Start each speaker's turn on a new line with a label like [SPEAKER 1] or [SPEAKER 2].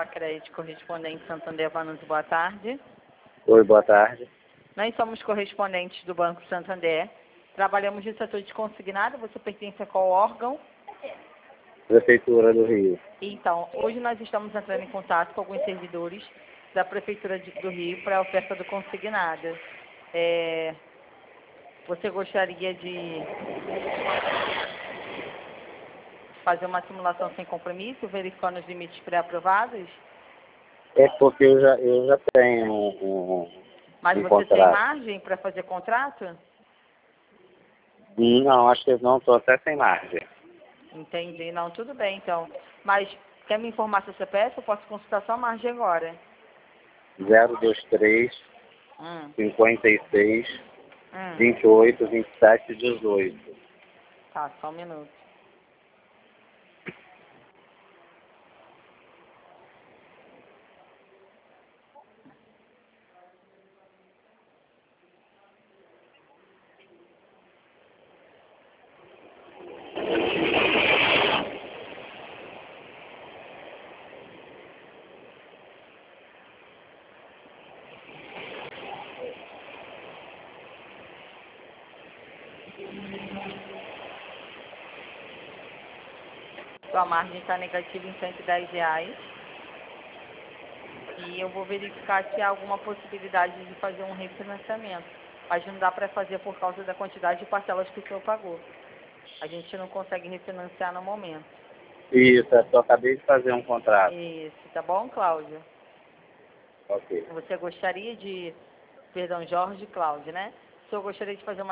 [SPEAKER 1] Crédito Correspondente Santander Vanucci, boa tarde.
[SPEAKER 2] Oi, boa tarde.
[SPEAKER 1] Nós somos correspondentes do Banco Santander. Trabalhamos no setor de consignado. Você pertence a qual órgão?
[SPEAKER 2] Prefeitura do Rio.
[SPEAKER 1] Então, hoje nós estamos entrando em contato com alguns servidores da Prefeitura do Rio para a oferta do consignado. Você gostaria de fazer uma simulação sem compromisso, verificando os limites pré-aprovados?
[SPEAKER 2] É porque eu já tenho um
[SPEAKER 1] Mas você
[SPEAKER 2] contrato.
[SPEAKER 1] tem margem para fazer contrato?
[SPEAKER 2] Não, acho que não, estou até sem margem.
[SPEAKER 1] Entendi. Não, tudo bem, então. Mas quer me informar seu CPF? Eu posso consultar sua margem agora.
[SPEAKER 2] 023 56 28 27 18.
[SPEAKER 1] Tá, só um minuto. Sua margem está negativa em R$ 110. E eu vou verificar se há alguma possibilidade de fazer um refinanciamento. Mas não dá para fazer por causa da quantidade de parcelas que o senhor pagou. A gente não consegue refinanciar no momento.
[SPEAKER 2] Isso, eu acabei de fazer um contrato.
[SPEAKER 1] Isso, tá bom, Cláudio?
[SPEAKER 2] Ok.
[SPEAKER 1] Você gostaria de... Perdão, Jorge Cláudio, né? O senhor gostaria de fazer uma